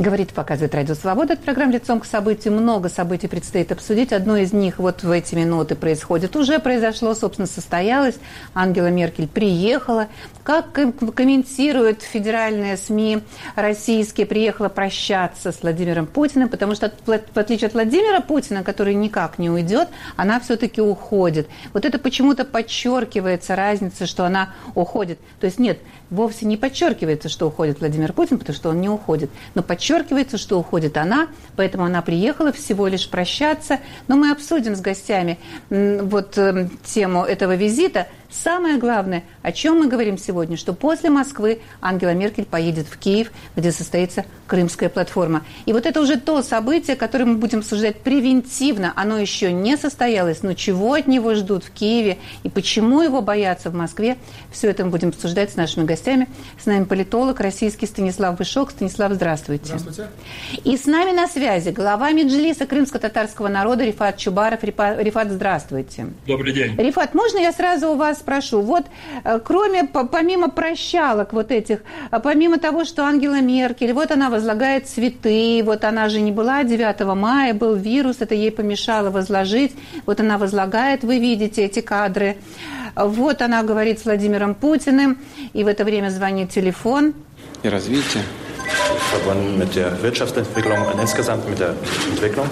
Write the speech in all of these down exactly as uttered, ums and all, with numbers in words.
Говорит, показывает Радио Свобода. Это программа «Лицом к событию». Много событий предстоит обсудить. Одно из них вот в эти минуты происходит. Уже произошло, собственно, состоялось. Ангела Меркель приехала. Как комментируют федеральные СМИ российские, приехала прощаться с Владимиром Путиным, потому что, в отличие от Владимира Путина, который никак не уйдет, она все-таки уходит. Вот это почему-то подчеркивается разница, что она уходит. То есть нет, вовсе не подчеркивается, что уходит Владимир Путин, потому что он не уходит. Но подчеркивается, что уходит она, поэтому она приехала всего лишь прощаться. Но мы обсудим с гостями вот тему этого визита. Самое главное, о чем мы говорим сегодня, что после Москвы Ангела Меркель поедет в Киев, где состоится Крымская платформа. И вот это уже то событие, которое мы будем обсуждать превентивно. Оно еще не состоялось, но чего от него ждут в Киеве и почему его боятся в Москве, все это мы будем обсуждать с нашими гостями. С нами политолог российский Станислав Вышок. Станислав, здравствуйте. Здравствуйте. И с нами на связи глава Меджлиса крымско-татарского народа Рифат Чубаров. Рифат, здравствуйте. Добрый день. Рифат, можно я сразу у вас спрошу? Вот кроме, помимо прощалок вот этих, помимо того, что Ангела Меркель, вот она возлагает цветы, вот она же не была девятого мая, был вирус, это ей помешало возложить, вот она возлагает, вы видите эти кадры, вот она говорит с Владимиром Путиным, и в это время звонит телефон. И развитие. Verbunden mit der Wirtschaftsentwicklung und insgesamt mit der Entwicklung.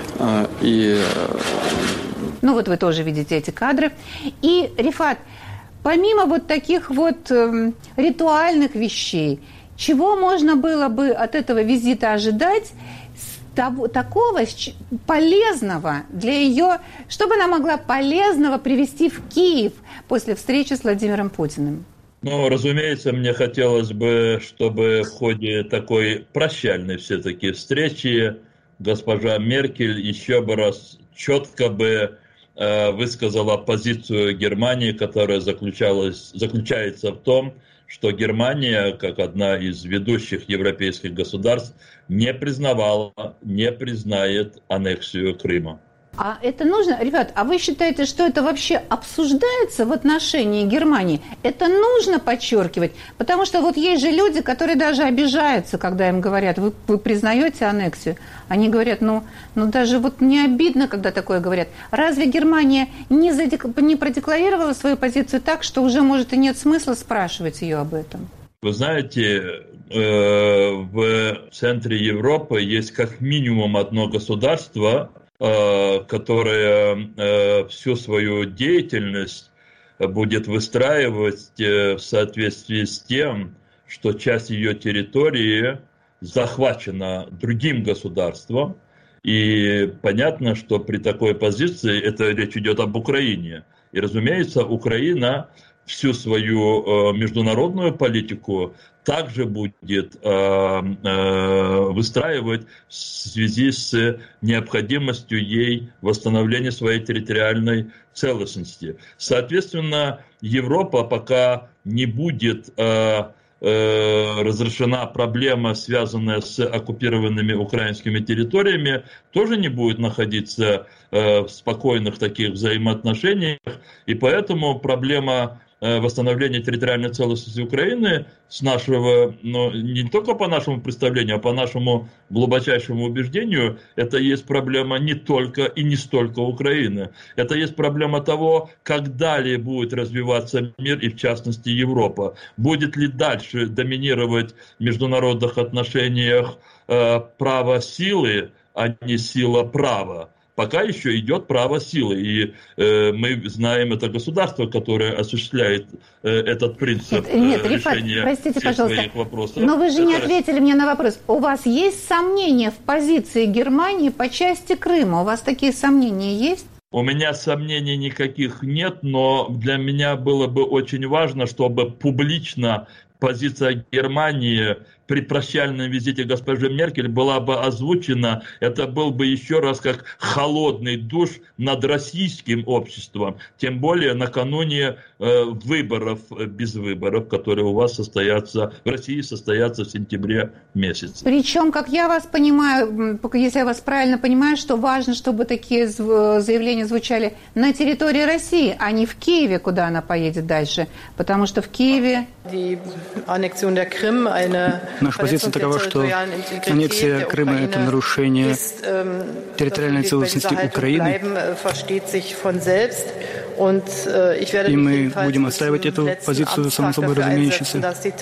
И ну вот вы тоже видите эти кадры. И, Рифат, помимо вот таких вот э, ритуальных вещей, чего можно было бы от этого визита ожидать того, такого полезного для ее, чтобы она могла полезного привести в Киев после встречи с Владимиром Путиным? Ну, разумеется, мне хотелось бы, чтобы в ходе такой прощальной все-таки встречи госпожа Меркель еще бы раз четко бы э, высказала позицию Германии, которая заключалась, заключается в том, что Германия, как одна из ведущих европейских государств, не признавала, не признает аннексию Крыма. А это нужно, ребят, а вы считаете, что это вообще обсуждается в отношении Германии? Это нужно подчеркивать? Потому что вот есть же люди, которые даже обижаются, когда им говорят, вы, вы признаете аннексию? Они говорят, ну, ну даже вот не обидно, когда такое говорят. Разве Германия не, задек... не продекларировала свою позицию так, что уже, может, и нет смысла спрашивать ее об этом? Вы знаете, в центре Европы есть как минимум одно государство, которая всю свою деятельность будет выстраивать в соответствии с тем, что часть ее территории захвачена другим государством. И понятно, что при такой позиции, это речь идет об Украине. И, разумеется, Украина всю свою международную политику также будет э, э, выстраивать в связи с необходимостью ей восстановления своей территориальной целостности. Соответственно, Европа пока не будет э, э, разрешена проблема, связанная с оккупированными украинскими территориями, тоже не будет находиться э, в спокойных таких взаимоотношениях, и поэтому проблема восстановления территориальной целостности Украины с нашего, но не только по нашему представлению, а по нашему глубочайшему убеждению, это есть проблема не только и не столько Украины. Это есть проблема того, как далее будет развиваться мир и в частности Европа. Будет ли дальше доминировать в международных отношениях э, право силы, а не сила права. Пока еще идет право силы, и э, мы знаем это государство, которое осуществляет э, этот принцип нет, нет, э, Рифат, решения простите, всех пожалуйста, своих вопросов. Но вы же это не ответили мне на вопрос. У вас есть сомнения в позиции Германии по части Крыма? У вас такие сомнения есть? У меня сомнений никаких нет, но для меня было бы очень важно, чтобы публично позиция Германии при прощальном визите госпожи Меркель была бы озвучена, это был бы еще раз как холодный душ над российским обществом, тем более накануне э, выборов, без выборов, которые у вас состоятся, в России состоятся в сентябре месяце. Причем, как я вас понимаю, если я вас правильно понимаю, что важно, чтобы такие заявления звучали на территории России, а не в Киеве, куда она поедет дальше, потому что в Киеве... Die Annexion der Krim eine Наша позиция такова, что аннексия Крыма – это нарушение территориальной целостности Украины. И мы будем отстаивать эту позицию, само собой разумеющейся.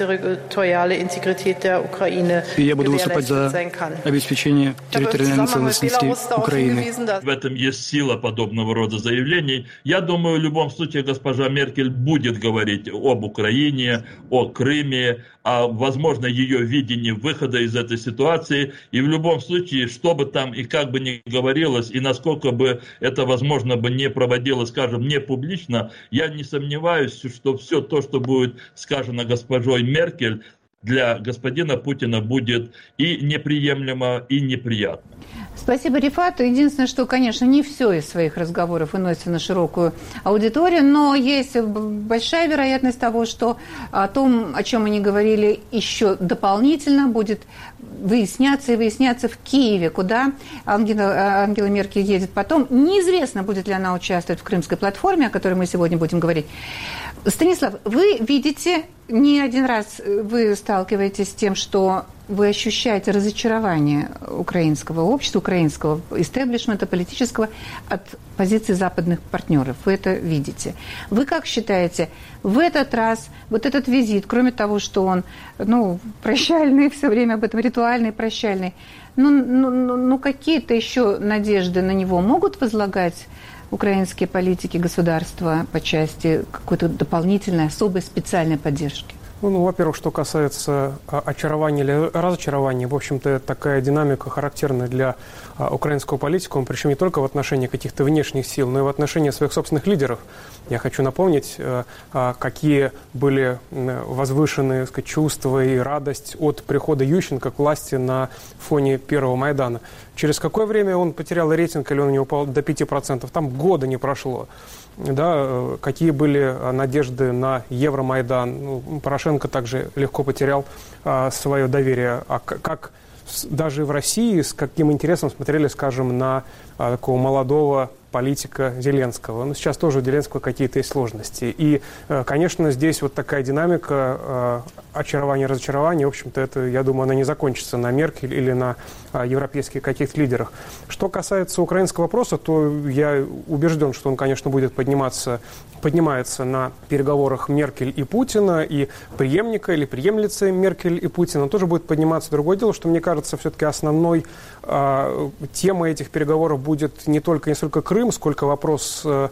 И я буду выступать за обеспечение территориальной целостности Украины. В этом есть сила подобного рода заявлений. Я думаю, в любом случае госпожа Меркель будет говорить об Украине, о Крыме, о, возможно, ее видении выхода из этой ситуации. И в любом случае, что бы там и как бы ни говорилось, и насколько бы это, возможно, бы не проводилось, скажем, не публично, я не сомневаюсь, что все то, что будет сказано госпожой Меркель, для господина Путина будет и неприемлемо, и неприятно. Спасибо, Рифат. Единственное, что, конечно, не все из своих разговоров выносится на широкую аудиторию, но есть большая вероятность того, что о том, о чем они говорили, еще дополнительно будет выясняться и выясняться в Киеве, куда Ангела, Ангела Меркель едет потом. Неизвестно, будет ли она участвовать в Крымской платформе, о которой мы сегодня будем говорить. Станислав, вы видите, не один раз вы сталкиваетесь с тем, что вы ощущаете разочарование украинского общества, украинского истеблишмента политического от позиции западных партнеров. Вы это видите. Вы как считаете, в этот раз вот этот визит, кроме того, что он, ну, прощальный, все время об этом ритуальный, прощальный, ну, ну, ну какие-то еще надежды на него могут возлагать украинские политики, государства по части какой-то дополнительной, особой, специальной поддержки? Ну, ну, во-первых, что касается а, очарования или разочарования, в общем-то, такая динамика характерна для а, украинского политикума, причем не только в отношении каких-то внешних сил, но и в отношении своих собственных лидеров. Я хочу напомнить, а, а, какие были возвышенные, так сказать, чувства и радость от прихода Ющенко к власти на фоне первого Майдана. Через какое время он потерял рейтинг, или он не упал до пяти процентов? Там года не прошло. Да, какие были надежды на Евромайдан. Ну, Порошенко также легко потерял а, свое доверие. А как даже в России, с каким интересом смотрели, скажем, на а, такого молодого политика Зеленского. Но сейчас тоже у Зеленского какие-то есть сложности. И, конечно, здесь вот такая динамика очарования, разочарования, в общем-то, это, я думаю, она не закончится на Меркель или на европейских каких-то лидерах. Что касается украинского вопроса, то я убежден, что он, конечно, будет подниматься, поднимается на переговорах Меркель и Путина, и преемника или преемлицы Меркель и Путина тоже будет подниматься. Другое дело, что, мне кажется, все-таки основной э, темой этих переговоров будет не только, не столько Крым, сколько вопрос э,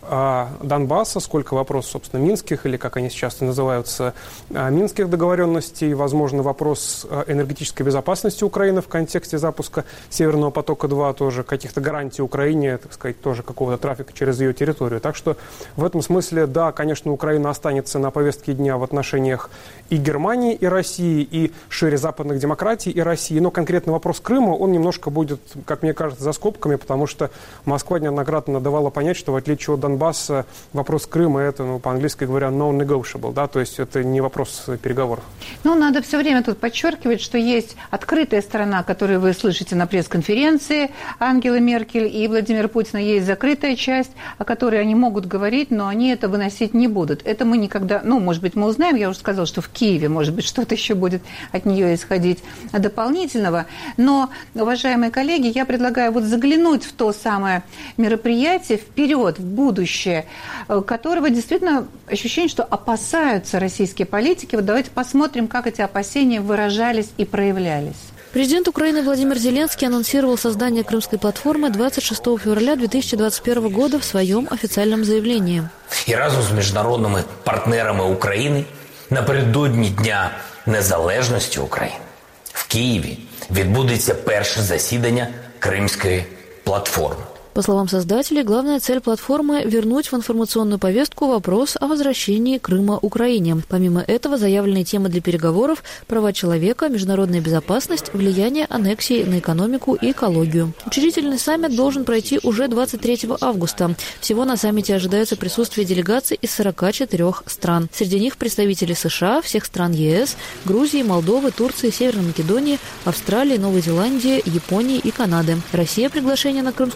Донбасса, сколько вопрос, собственно, минских, или как они сейчас называются, минских договоренностей, возможно, вопрос энергетической безопасности Украины в контексте запуска Северного потока-два, тоже каких-то гарантий Украине, так сказать, тоже какого-то трафика через ее территорию. Так что в этом смысле, да, конечно, Украина останется на повестке дня в отношениях и Германии, и России, и шире западных демократий, и России. Но конкретно вопрос Крыма, он немножко будет, как мне кажется, за скобками, потому что Москва неоднократно давала понять, что в отличие от Донбасса, Донбасса, вопрос Крыма, это, ну, по-английски говоря, non-negotiable, да, то есть это не вопрос переговоров. Ну, надо все время тут подчеркивать, что есть открытая сторона, которую вы слышите на пресс-конференции Ангелы Меркель и Владимира Путина, есть закрытая часть, о которой они могут говорить, но они это выносить не будут. Это мы никогда, ну, может быть, мы узнаем, я уже сказала, что в Киеве, может быть, что-то еще будет от нее исходить дополнительного, но, уважаемые коллеги, я предлагаю вот заглянуть в то самое мероприятие вперед, в будущее, которого действительно ощущение, что опасаются российские политики. Вот давайте посмотрим, как эти опасения выражались и проявлялись. Президент Украины Владимир Зеленский анонсировал создание Крымской платформы двадцать шестого февраля две тысячи двадцать первого года в своем официальном заявлении. І разом з міжнародними партнерами України напередодні Дня Незалежності України в Києві відбудеться перше засідання Кримської платформи. По словам создателей, главная цель платформы – вернуть в информационную повестку вопрос о возвращении Крыма Украине. Помимо этого, заявленные темы для переговоров – права человека, международная безопасность, влияние аннексии на экономику и экологию. Учредительный саммит должен пройти уже двадцать третьего августа. Всего на саммите ожидается присутствие делегаций из сорока четырёх стран. Среди них представители США, всех стран ЕС, Грузии, Молдовы, Турции, Северной Македонии, Австралии, Новой Зеландии, Японии и Канады. Россия приглашение на Крымскую платформу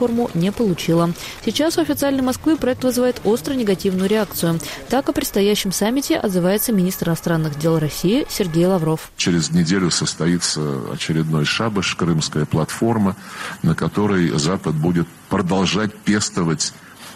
платформу не получила. Сейчас у официальной Москвы проект вызывает остро негативную реакцию. Так о предстоящем саммите отзывается министр иностранных дел России Сергей Лавров. Через неделю состоится очередной шабаш, крымская платформа, на которой Запад будет продолжать пестовать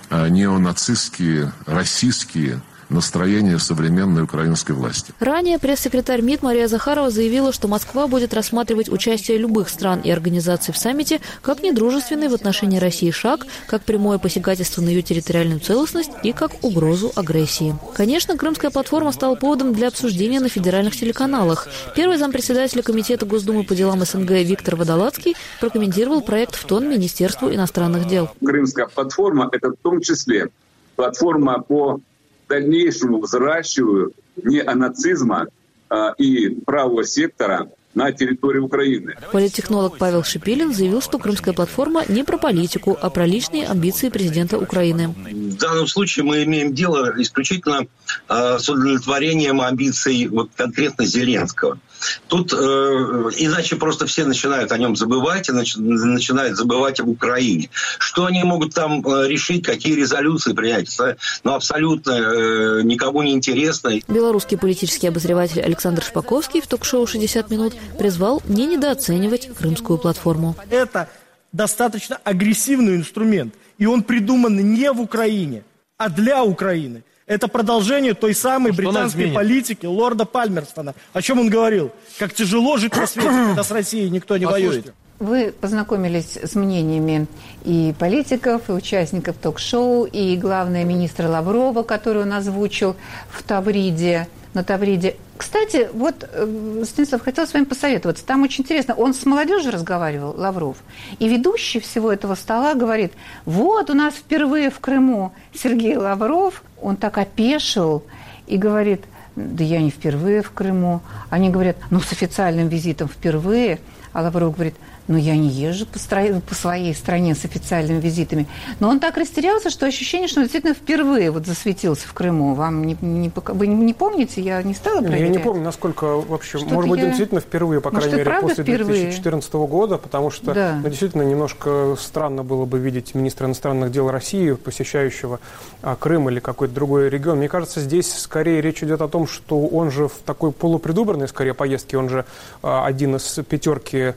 неонацистские, российские настроения современной украинской власти. Ранее пресс-секретарь МИД Мария Захарова заявила, что Москва будет рассматривать участие любых стран и организаций в саммите как недружественный в отношении России шаг, как прямое посягательство на ее территориальную целостность и как угрозу агрессии. Конечно, крымская платформа стала поводом для обсуждения на федеральных телеканалах. Первый зампредседателя Комитета Госдумы по делам СНГ Виктор Водолацкий прокомментировал проект в тон Министерству иностранных дел. Крымская платформа – это в том числе платформа по дальнейшему взращиванию неонацизма э, и правого сектора на территории Украины. Политтехнолог Павел Шипилин заявил, что крымская платформа не про политику, а про личные амбиции президента Украины. В данном случае мы имеем дело исключительно э, с удовлетворением амбиций вот, конкретно Зеленского. Тут э, иначе просто все начинают о нем забывать и нач, начинают забывать об Украине. Что они могут там э, решить, какие резолюции принять, ну, абсолютно э, никому не интересно. Белорусский политический обозреватель Александр Шпаковский в ток-шоу «шестьдесят минут» призвал не недооценивать крымскую платформу. Это достаточно агрессивный инструмент, и он придуман не в Украине, а для Украины. Это продолжение той самой британской политики лорда Пальмерстона. О чем он говорил? Как тяжело жить на свете, когда с Россией никто не воюет. Вы познакомились с мнениями и политиков, и участников ток-шоу, и, главное, министра Лаврова, который он озвучил в Тавриде, на Тавриде. Кстати, вот, Станислав, хотел с вами посоветоваться. Там очень интересно. Он с молодежью разговаривал, Лавров. И ведущий всего этого стола говорит, вот у нас впервые в Крыму Сергей Лавров. Он так опешил и говорит, да я не впервые в Крыму. Они говорят, ну с официальным визитом впервые. А Лавров говорит, ну я не езжу по, стро... по своей стране с официальными визитами. Но он так растерялся, что ощущение, что он действительно впервые вот засветился в Крыму. Вам не, не, вы не помните? Я не стала проверять. Я не помню, насколько вообще, Что-то может быть, я... действительно впервые, по Может, крайней мере, после впервые? две тысячи четырнадцатого года, потому что да. ну, действительно немножко странно было бы видеть министра иностранных дел России, посещающего а, Крым или какой-то другой регион. Мне кажется, здесь скорее речь идет о том, что он же в такой полупредвыборной, скорее, поездке, он же а, один из пятерки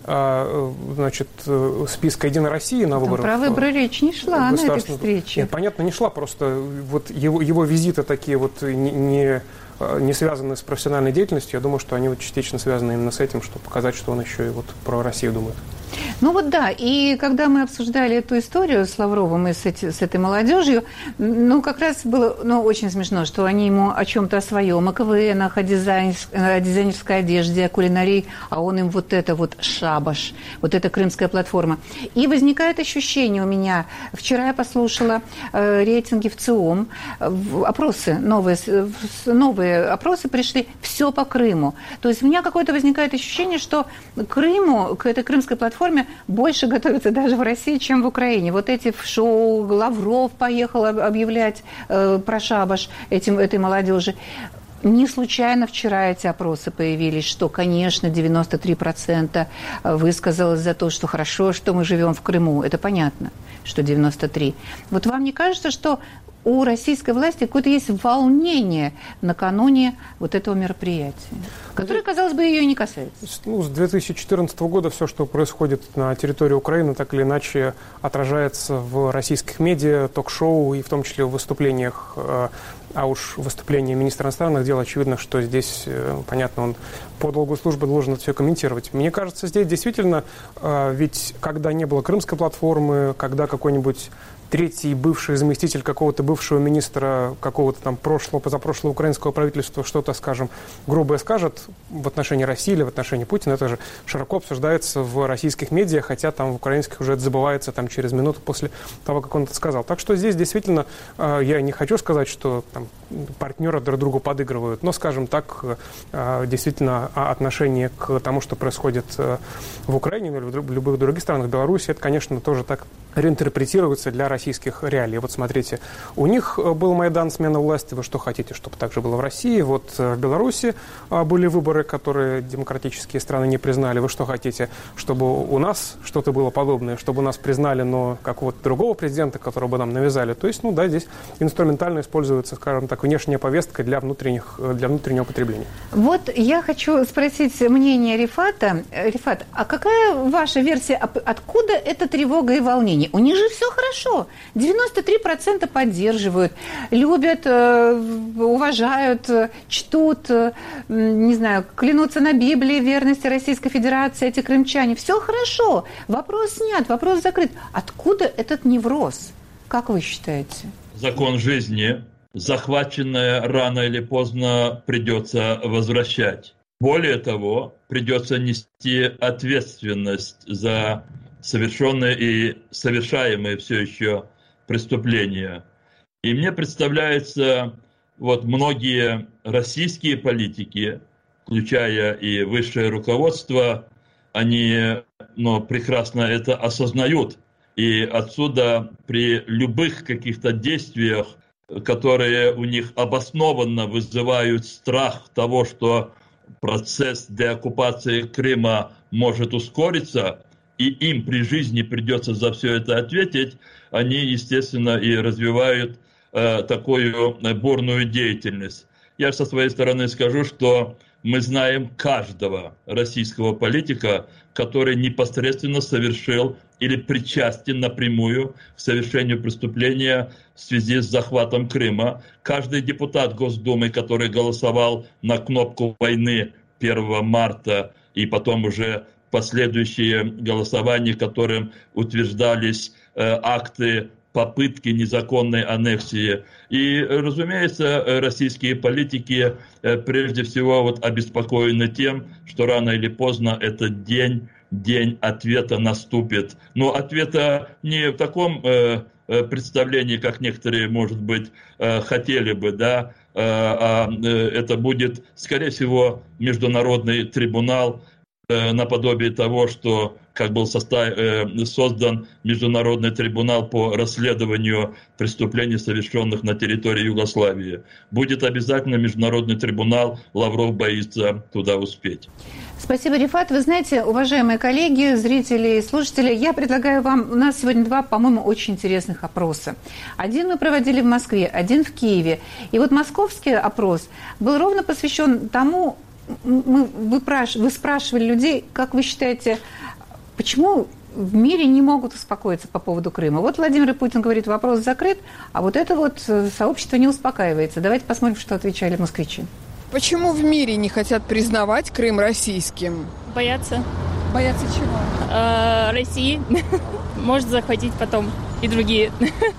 значит, списка «Единой России» на выборах. Про выборы речь не шла на этой встрече. Нет, понятно, не шла, просто вот его, его визиты такие вот не, не, не связаны с профессиональной деятельностью. Я думаю, что они вот частично связаны именно с этим, чтобы показать, что он еще и вот про Россию думает. Ну вот да, и когда мы обсуждали эту историю с Лавровым и с, эти, с этой молодежью, ну как раз было ну, очень смешно, что они ему о чем-то о своем, о КВНах, о, дизайнер, о дизайнерской одежде, о кулинарии, а он им вот это вот шабаш, вот эта крымская платформа. И возникает ощущение у меня, вчера я послушала э, рейтинги в ЦИОМ, э, опросы, новые, новые опросы пришли, все по Крыму. То есть у меня какое-то возникает ощущение, что Крыму, к этой крымской платформе больше готовятся даже в России, чем в Украине. Вот эти в шоу, Лавров поехал объявлять э, про шабаш этим, этой молодежи. Не случайно вчера эти опросы появились, что, конечно, девяносто три процента высказалось за то, что хорошо, что мы живем в Крыму. Это понятно, что девяносто три процента. Вот вам не кажется, что у российской власти какое-то есть волнение накануне вот этого мероприятия, которое, казалось бы, ее не касается? Ну, с две тысячи четырнадцатого года все, что происходит на территории Украины, так или иначе отражается в российских медиа, ток-шоу и в том числе в выступлениях. А уж выступление министра иностранных дел, очевидно, что здесь, понятно, он по долгу службы должен это все комментировать. Мне кажется, здесь действительно, ведь когда не было крымской платформы, когда какой-нибудь третий бывший заместитель какого-то бывшего министра какого-то там прошлого, позапрошлого украинского правительства что-то, скажем, грубое скажет в отношении России или в отношении Путина, это же широко обсуждается в российских медиа, хотя там в украинских уже это забывается там, через минуту после того, как он это сказал. Так что здесь действительно, я не хочу сказать, что там, партнеры друг другу подыгрывают, но, скажем так, действительно отношение к тому, что происходит в Украине или в любых других странах, Беларуси, это, конечно, тоже так реинтерпретируется для российских реалий. Вот смотрите, у них был Майдан, смена власти, вы что хотите, чтобы так же было в России? Вот в Беларуси были выборы, которые демократические страны не признали. Вы что хотите, чтобы у нас что-то было подобное, чтобы нас признали, но какого-то другого президента, которого бы нам навязали? То есть, ну да, здесь инструментально используется, скажем так, внешняя повестка для, внутренних, для внутреннего потребления. Вот я хочу спросить мнение Рифата. Рифат, а какая ваша версия, откуда эта тревога и волнение? У них же все хорошо. девяносто три процента поддерживают, любят, уважают, чтут, не знаю, клянутся на Библии верности Российской Федерации, эти крымчане. Все хорошо. Вопрос снят, вопрос закрыт. Откуда этот невроз? Как вы считаете? Закон жизни. Захваченное рано или поздно придется возвращать. Более того, придется нести ответственность за совершенные и совершаемые все еще преступления. И мне представляется, вот многие российские политики, включая и высшее руководство, они ну, прекрасно это осознают. И отсюда при любых каких-то действиях, которые у них обоснованно вызывают страх того, что процесс деоккупации Крыма может ускориться, и им при жизни придется за все это ответить, они, естественно, и развивают э, такую бурную деятельность. Я со своей стороны скажу, что мы знаем каждого российского политика, который непосредственно совершил или причастен напрямую к совершению преступления в связи с захватом Крыма. Каждый депутат Госдумы, который голосовал на кнопку войны первого марта и потом уже последующие голосования, которым утверждались э, акты попытки незаконной аннексии. И, разумеется, российские политики э, прежде всего вот обеспокоены тем, что рано или поздно этот день, день ответа наступит. Но ответа не в таком э, представлении, как некоторые, может быть, э, хотели бы, да, э, а э, это будет, скорее всего, международный трибунал, наподобие того, что как был состав, э, создан Международный трибунал по расследованию преступлений, совершенных на территории Югославии. Будет обязательно Международный трибунал, Лавров боится туда успеть. Спасибо, Рифат. Вы знаете, уважаемые коллеги, зрители и слушатели, я предлагаю вам, у нас сегодня два, по-моему, очень интересных опроса. Один мы проводили в Москве, один в Киеве. И вот московский опрос был ровно посвящен тому, Мы, вы, вы спрашивали людей, как вы считаете, почему в мире не могут успокоиться по поводу Крыма? Вот Владимир Путин говорит, вопрос закрыт, а вот это вот сообщество не успокаивается. Давайте посмотрим, что отвечали москвичи. Почему в мире не хотят признавать Крым российским? Боятся. Боятся чего? А, России. Может захватить потом и другие.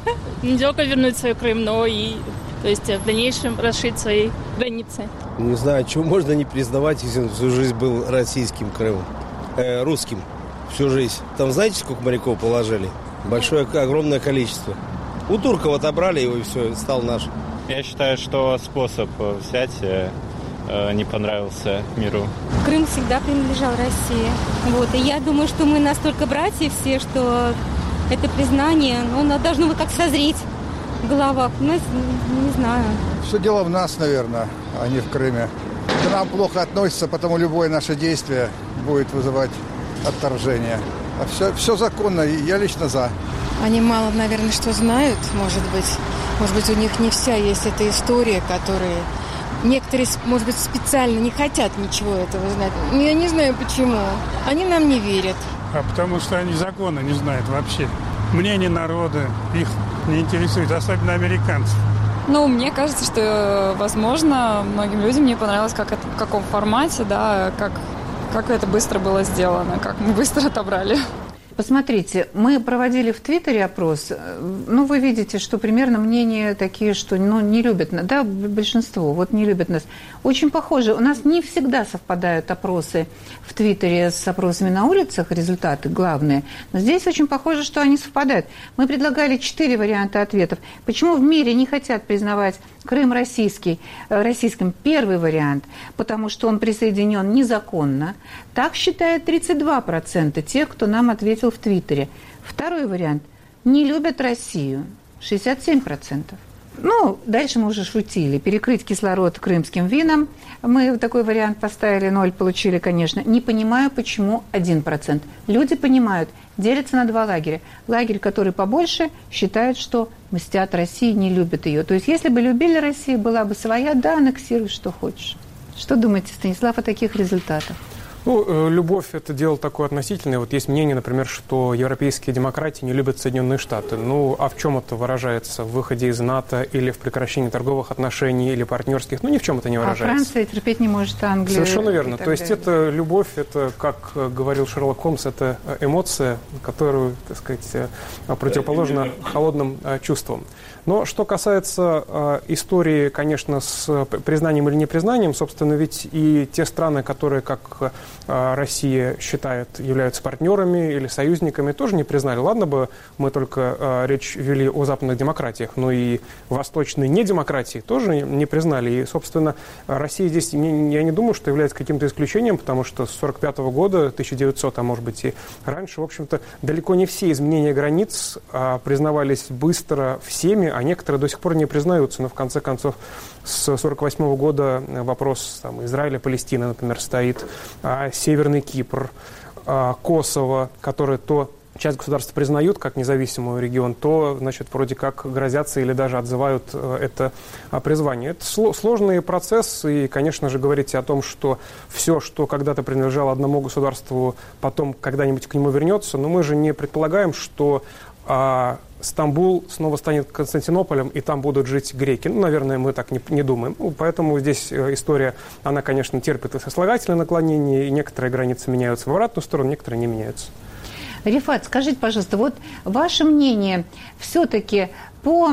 Не только вернуть свой Крым, но и... То есть в дальнейшем расширить свои границы. Не знаю, чего можно не признавать, если он всю жизнь был российским Крымом. Э, русским всю жизнь. Там знаете, сколько моряков положили? Большое, огромное количество. У турков отобрали его, и все, стал наш. Я считаю, что способ взять э, не понравился миру. Крым всегда принадлежал России. Вот. И я думаю, что мы настолько братья все, что это признание, ну, оно должно быть как созреть в головах. Ну, не знаю. Все дело в нас, наверное, а не в Крыме. К нам плохо относятся, потому любое наше действие будет вызывать отторжение. А все, все законно, и я лично за. Они мало, наверное, что знают, может быть. Может быть, у них не вся есть эта история, которая... Некоторые, может быть, специально не хотят ничего этого знать. Я не знаю, почему. Они нам не верят. А потому что они закона не знают вообще. Мнение народа их не интересует, особенно американцев. Ну, мне кажется, что, возможно, многим людям не понравилось, как это, в каком формате, да, как, как это быстро было сделано, как мы быстро отобрали. Посмотрите, мы проводили в Твиттере опрос. Ну, вы видите, что примерно мнения такие, что ну, не любят нас. Да, большинство вот не любят нас. Очень похоже. У нас не всегда совпадают опросы в Твиттере с опросами на улицах, результаты главные. Но здесь очень похоже, что они совпадают. Мы предлагали четыре варианта ответов. Почему в мире не хотят признавать Крым российский, российским? Первый вариант, потому что он присоединен незаконно. Так считает тридцать два процента тех, кто нам ответил в Твиттере. Второй вариант. не любят Россию. шестьдесят семь процентов. Ну, дальше мы уже шутили. Перекрыть кислород крымским вином. Мы такой вариант поставили, ноль получили, конечно. Не понимаю, почему один процент. Люди понимают, делятся на два лагеря. Лагерь, который побольше, считает, что мстят России, не любят ее. То есть, если бы любили Россию, была бы своя, да, аннексируй, что хочешь. Что думаете, Станислав, о таких результатах? Ну, любовь – это дело такое относительное. Вот есть мнение, например, что европейские демократии не любят Соединенные Штаты. Ну, а в чем это выражается? В выходе из НАТО или в прекращении торговых отношений или партнерских? Ну, ни в чем это не выражается. А Франция терпеть не может Англию. Совершенно верно. То есть это любовь, это, как говорил Шерлок Холмс, это эмоция, которую, так сказать, противоположна холодным чувствам. Но что касается э, истории, конечно, с признанием или непризнанием, собственно, ведь и те страны, которые, как э, Россия считает, являются партнерами или союзниками, тоже не признали. Ладно бы мы только э, речь вели о западных демократиях, но и восточные недемократии тоже не признали. И, собственно, Россия здесь, я не думаю, что является каким-то исключением, потому что с сорок пятого года, тысяча девятисотого, а может быть и раньше, в общем-то, далеко не все изменения границ э, признавались быстро всеми, а некоторые до сих пор не признаются. Но, в конце концов, с сорок восьмого года вопрос там, Израиля, Палестины, например, стоит, а Северный Кипр, а Косово, которые то часть государств признают как независимый регион, то, значит, вроде как грозятся или даже отзывают это призвание. Это сложный процесс, и, конечно же, говорить о том, что все, что когда-то принадлежало одному государству, потом когда-нибудь к нему вернется, но мы же не предполагаем, что а, Стамбул снова станет Константинополем, и там будут жить греки. Ну, наверное, мы так не, не думаем. Ну, поэтому здесь история, она, конечно, терпит и сослагательное наклонение, и некоторые границы меняются в обратную сторону, некоторые не меняются. Рифат, скажите, пожалуйста, вот ваше мнение все-таки по...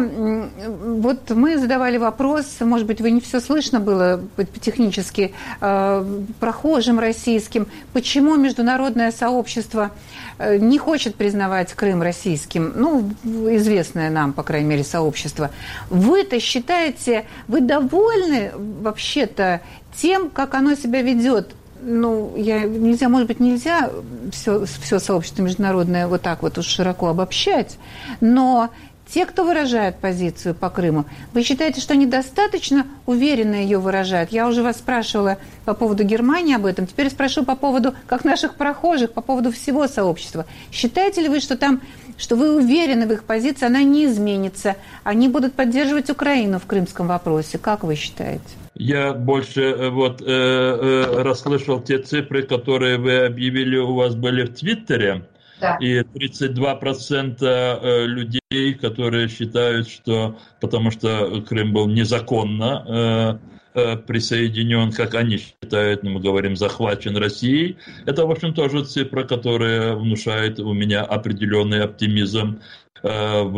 Вот мы задавали вопрос, может быть, вы не все слышно было технически, э, прохожим российским, почему международное сообщество не хочет признавать Крым российским, ну, известное нам, по крайней мере, сообщество. Вы-то считаете, вы довольны вообще-то тем, как оно себя ведет? Ну, я, нельзя, может быть, нельзя все, все сообщество международное вот так вот уж широко обобщать, но те, кто выражает позицию по Крыму, вы считаете, что они достаточно уверенно ее выражают? Я уже вас спрашивала по поводу Германии об этом, теперь спрошу по поводу, как наших прохожих, по поводу всего сообщества. Считаете ли вы, что там, что вы уверены в их позиции, она не изменится, они будут поддерживать Украину в крымском вопросе? Как вы считаете? Я больше вот э, э, расслышал те цифры, которые вы объявили, у вас были в Твиттере. Да. И тридцать два процента людей, которые считают, что потому что Крым был незаконно э, э, присоединен, как они считают, ну, мы говорим, захвачен Россией, это, в общем, тоже цифра, которая внушает у меня определенный оптимизм э, в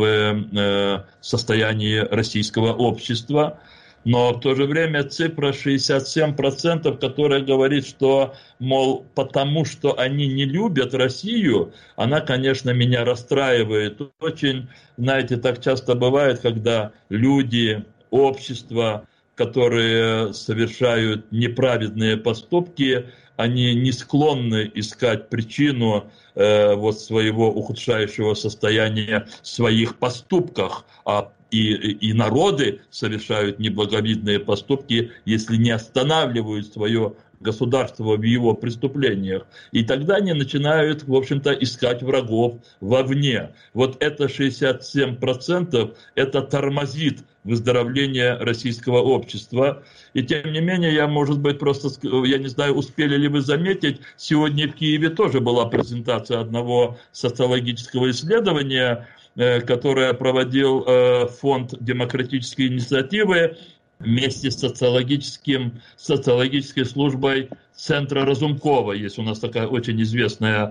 э, состоянии российского общества. Но в то же время цифра шестьдесят семь процентов, которая говорит, что, мол, потому что они не любят Россию, она, конечно, меня расстраивает. Очень, знаете, так часто бывает, когда люди, общество, которые совершают неправедные поступки, они не склонны искать причину э, вот своего ухудшающего состояния в своих поступках, а И, и народы совершают неблаговидные поступки, если не останавливают свое государство в его преступлениях. И тогда они начинают, в общем-то, искать врагов вовне. Вот это шестьдесят семь процентов, это тормозит выздоровление российского общества. И тем не менее, я, может быть, просто, я не знаю, успели ли вы заметить, сегодня в Киеве тоже была презентация одного социологического исследования, которое проводил Фонд демократической инициативы вместе с социологическим, социологической службой Центра Разумкова. Есть у нас такая очень известная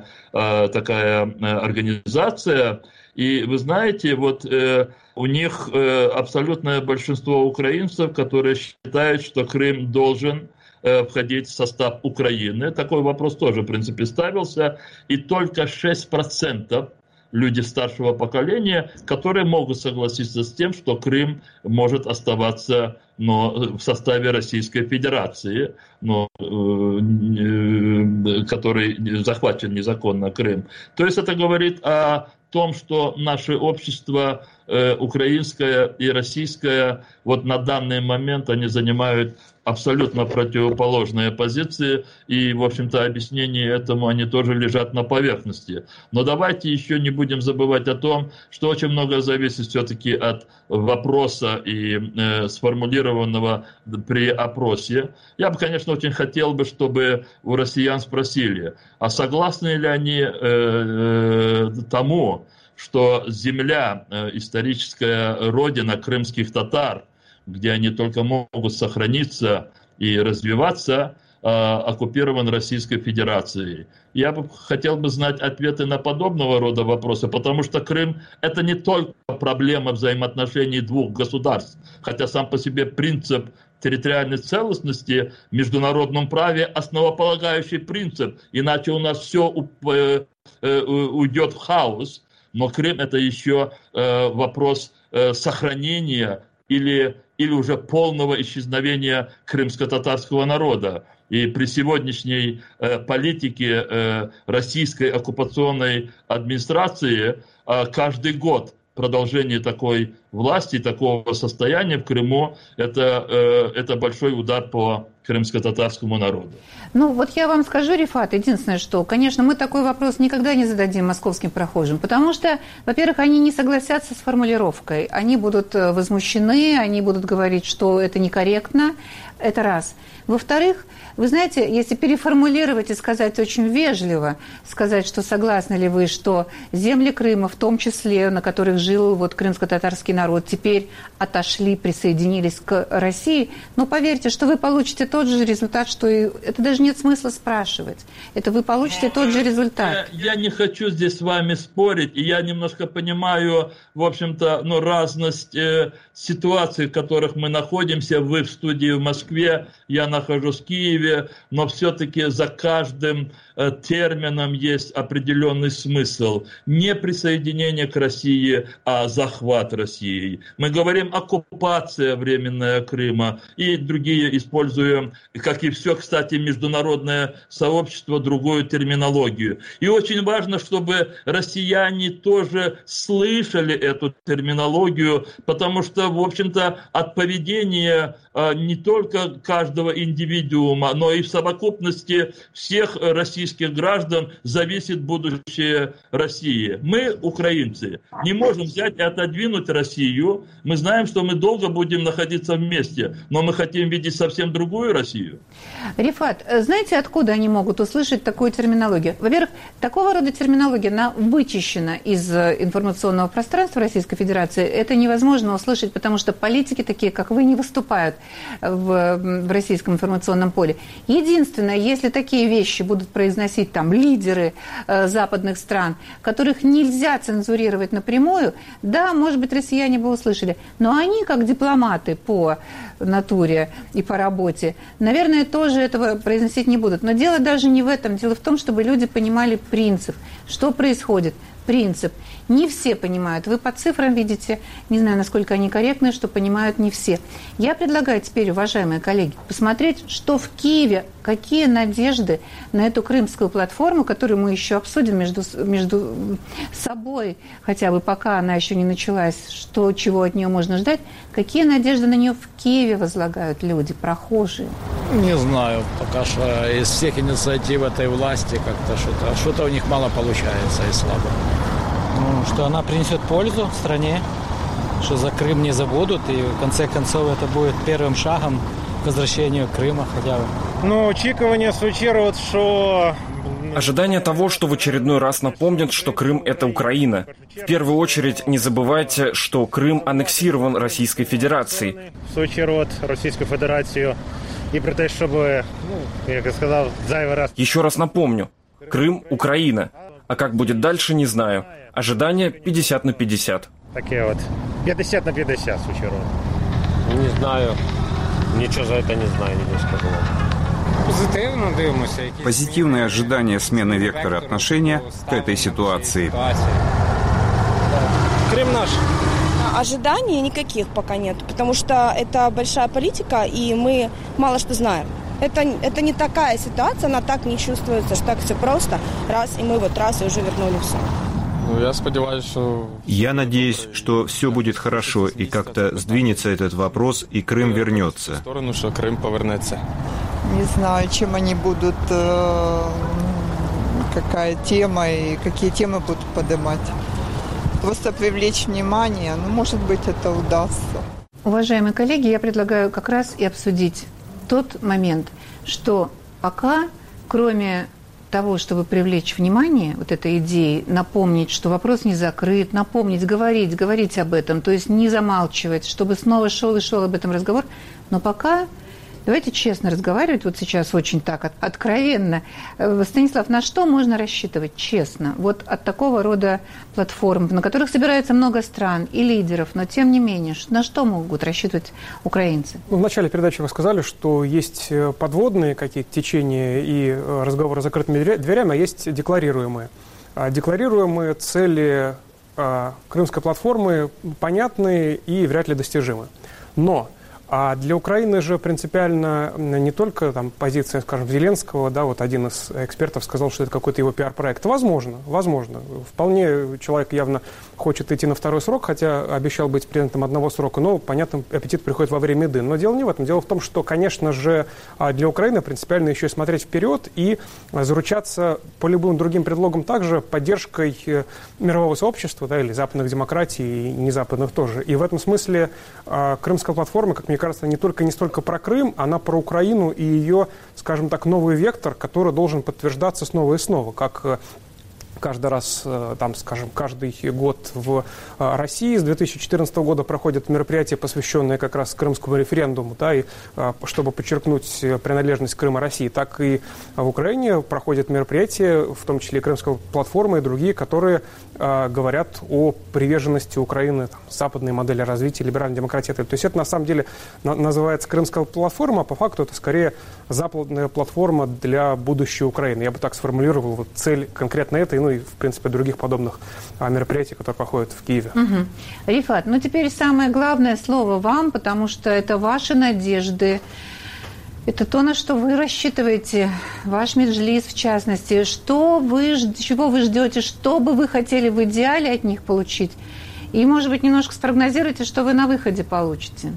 такая организация. И вы знаете, вот у них абсолютное большинство украинцев, которые считают, что Крым должен входить в состав Украины. Такой вопрос тоже, в принципе, ставился. И только шесть процентов люди старшего поколения, которые могут согласиться с тем, что Крым может оставаться, но, в составе Российской Федерации, но, э, э, который захвачен незаконно Крым. То есть это говорит о том, что наше общество э, украинское и российское вот на данный момент они занимают абсолютно противоположные позиции, и, в общем-то, объяснения этому, они тоже лежат на поверхности. Но давайте еще не будем забывать о том, что очень много зависит все-таки от вопроса и э, сформулированного при опросе. Я бы, конечно, очень хотел бы, чтобы у россиян спросили, а согласны ли они э, э, тому, что земля, э, историческая родина крымских татар, где они только могут сохраниться и развиваться, э, оккупирован Российской Федерацией. Я бы хотел бы знать ответы на подобного рода вопросы, потому что Крым – это не только проблема взаимоотношений двух государств, хотя сам по себе принцип территориальной целостности в международном праве основополагающий принцип, иначе у нас все э, э, уйдет в хаос. Но Крым – это еще э, вопрос э, сохранения или или уже полного исчезновения крымско-татарского народа. И при сегодняшней э, политике э, российской оккупационной администрации э, каждый год продолжение такой власти, такого состояния в Крыму, это, э, это большой удар по крымско-татарскому народу. Ну, вот я вам скажу, Рифат, единственное, что, конечно, мы такой вопрос никогда не зададим московским прохожим, потому что, во-первых, они не согласятся с формулировкой, они будут возмущены, они будут говорить, что это некорректно, это раз. Во-вторых, вы знаете, если переформулировать и сказать очень вежливо, сказать, что согласны ли вы, что земли Крыма, в том числе, на которых жил вот крымско-татарский народ, теперь отошли, присоединились к России, но поверьте, что вы получите тот же результат, что и... Это даже нет смысла спрашивать. Это вы получите тот же результат. Я, я не хочу здесь с вами спорить, и я немножко понимаю, в общем-то, ну, разность э, ситуаций, в которых мы находимся. Вы в студии в Москве, я нахожусь в Киеве, но все-таки за каждым э, термином есть определенный смысл. Не присоединение к России, а захват России. Мы говорим оккупация временная Крыма и другие, используем, как и все, кстати, международное сообщество, другую терминологию. И очень важно, чтобы россияне тоже слышали эту терминологию, потому что, в общем-то, от поведения э, не только каждого индивидуума, но и в совокупности всех российских граждан зависит будущее России. Мы, украинцы, не можем взять и отодвинуть Россию. Мы знаем, что мы долго будем находиться вместе, но мы хотим видеть совсем другую Россию. Рифат, знаете, откуда они могут услышать такую терминологию? Во-первых, такого рода терминология, она вычищена из информационного пространства Российской Федерации. Это невозможно услышать, потому что политики такие, как вы, не выступают в, в российском информационном поле. Единственное, если такие вещи будут произносить там лидеры э, западных стран, которых нельзя цензурировать напрямую, да, может быть, россияне бы услышали. Но они, как дипломаты по натуре и по работе, наверное, тоже этого произносить не будут. Но дело даже не в этом. Дело в том, чтобы люди понимали принцип, что происходит. Принцип. Не все понимают. Вы по цифрам видите, не знаю, насколько они корректны, что понимают не все. Я предлагаю теперь, уважаемые коллеги, посмотреть, что в Киеве, какие надежды на эту крымскую платформу, которую мы еще обсудим между, между собой, хотя бы пока она еще не началась, что, чего от нее можно ждать, какие надежды на нее в Киеве возлагают люди, прохожие? Не знаю, пока что из всех инициатив этой власти как-то что-то, что-то у них мало получается и слабо. Ну, что она принесет пользу стране, что за Крым не забудут, и в конце концов это будет первым шагом к возвращению Крыма хотя бы. Ну, очікування звучит, что... Ожидание того, что в очередной раз напомнят, что Крым – это Украина. В первую очередь, не забывайте, что Крым аннексирован Российской Федерацией. В свою очередь, Российскую Федерацию. И при том, чтобы, ну, как я сказал, зайвый раз... Еще раз напомню. Крым – Украина. А как будет дальше, не знаю. Ожидание пятьдесят на пятьдесят. Такие вот. пятьдесят на пятьдесят, в свою очередь. Не знаю. Ничего за это не знаю, не скажу вам. Позитивное ожидание смены вектора отношения к этой ситуации. Крым наш. Ожиданий никаких пока нет, потому что это большая политика, и мы мало что знаем. Это, это не такая ситуация, она так не чувствуется, что так все просто. Раз, и мы вот раз, и уже вернули все. Я сподеваюсь, что... Я надеюсь, что все будет хорошо, и как-то сдвинется этот вопрос, и Крым вернется. В сторону, что Крым повернется. Не знаю, чем они будут, какая тема и какие темы будут поднимать. Просто привлечь внимание, ну, может быть, это удастся. Уважаемые коллеги, я предлагаю как раз и обсудить тот момент, что пока, кроме того, чтобы привлечь внимание вот этой идеи, напомнить, что вопрос не закрыт, напомнить, говорить, говорить об этом, то есть не замалчивать, чтобы снова шел и шел об этом разговор. Но пока давайте честно разговаривать, вот сейчас очень так откровенно. Станислав, на что можно рассчитывать честно? Вот от такого рода платформ, на которых собирается много стран и лидеров, но тем не менее, на что могут рассчитывать украинцы? В начале передачи вы сказали, что есть подводные какие-то течения и разговоры с закрытыми дверями, а есть декларируемые. Декларируемые цели крымской платформы понятны и вряд ли достижимы. Но а для Украины же принципиально не только там, позиция, скажем, Зеленского, да, вот один из экспертов сказал, что это какой-то его пиар-проект. Возможно, возможно. Вполне человек явно хочет идти на второй срок, хотя обещал быть президентом одного срока, но, понятно, аппетит приходит во время еды. Но дело не в этом. Дело в том, что, конечно же, для Украины принципиально еще и смотреть вперед и заручаться по любым другим предлогам также поддержкой мирового сообщества, да, или западных демократий, и незападных тоже. И в этом смысле крымская платформа, как мне Мне кажется, не только не столько про Крым, она про Украину и ее, скажем так, новый вектор, который должен подтверждаться снова и снова, как каждый раз, там, скажем, каждый год в России с две тысячи четырнадцатого года проходят мероприятия, посвященные как раз крымскому референдуму, да, и чтобы подчеркнуть принадлежность Крыма России, так и в Украине проходят мероприятия, в том числе и Крымская платформа и другие, которые э, говорят о приверженности Украины там, западной модели развития, либеральной демократии. То есть это на самом деле на, называется Крымская платформа, а по факту это скорее западная платформа для будущей Украины. Я бы так сформулировал вот, цель конкретно этой, ну и, в принципе, других подобных а, мероприятий, которые проходят в Киеве. Угу. Рифат, ну теперь самое главное слово вам, потому что это ваши надежды, это то, на что вы рассчитываете, ваш меджлис в частности. Что вы, чего вы ждете, что бы вы хотели в идеале от них получить? И, может быть, немножко спрогнозируйте, что вы на выходе получите.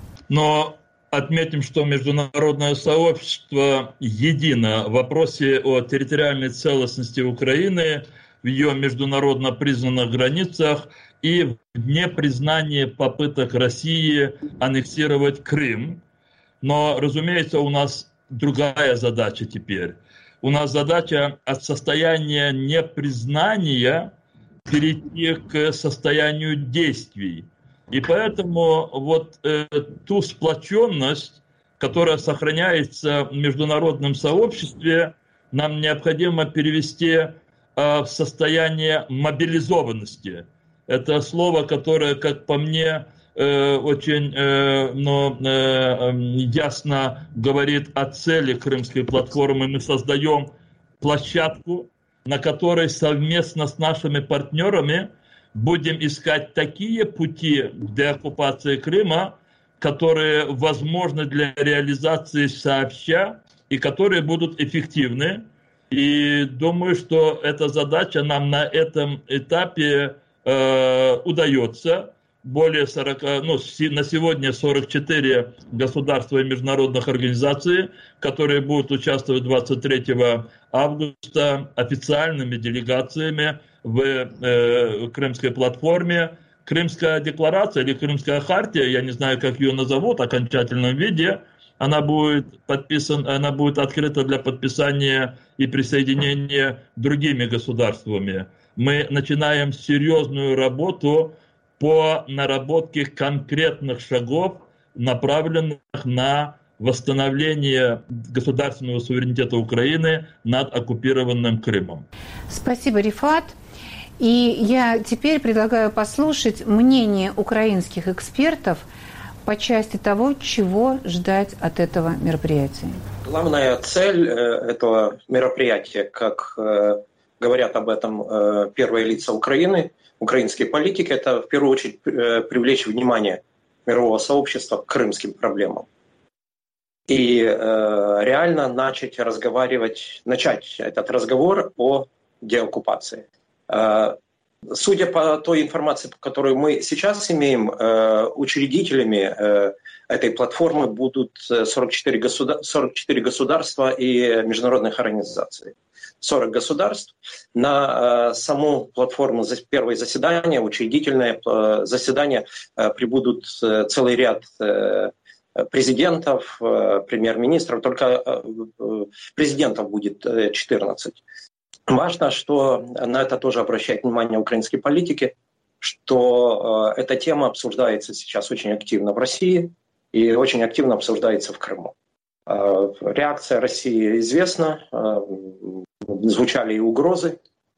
Но отметим, что международное сообщество едино в вопросе о территориальной целостности Украины, в ее международно признанных границах и в непризнании попыток России аннексировать Крым. Но, разумеется, у нас другая задача теперь. У нас задача от состояния непризнания перейти к состоянию действий. И поэтому вот э, ту сплоченность, которая сохраняется в международном сообществе, нам необходимо перевести э, в состояние мобилизованности. Это слово, которое, как по мне, э, очень э, но, э, ясно говорит о цели Крымской платформы. Мы создаем площадку, на которой совместно с нашими партнерами будем искать такие пути к деоккупации Крыма, которые возможны для реализации сообща и которые будут эффективны. И думаю, что эта задача нам на этом этапе э, удается. Более сорока, ну, на сегодня сорок четыре государства и международных организаций, которые будут участвовать двадцать третьего августа официальными делегациями в э, Крымской платформе. Крымская декларация или Крымская хартия, я не знаю, как ее назовут в окончательном виде, она будет подписана, она будет открыта для подписания и присоединения другими государствами. Мы начинаем серьезную работу по наработке конкретных шагов, направленных на восстановление государственного суверенитета Украины над оккупированным Крымом. Спасибо, Рифат. И я теперь предлагаю послушать мнение украинских экспертов по части того, чего ждать от этого мероприятия. Главная цель этого мероприятия, как говорят об этом первые лица Украины, украинские политики, это в первую очередь привлечь внимание мирового сообщества к крымским проблемам. И э, реально начать разговаривать, начать этот разговор о деоккупации. Э, Судя по той информации, которую мы сейчас имеем, учредителями этой платформы будут сорок четыре государства и международных организаций. сорок государств. На саму платформу первое заседание, учредительное заседание, прибудут целый ряд президентов, премьер-министров, только президентов будет четырнадцать. Важно, что на это тоже обращает внимание украинские политики, что эта тема обсуждается сейчас очень активно в России и очень активно обсуждается в Крыму. Реакция России известна, звучали и угрозы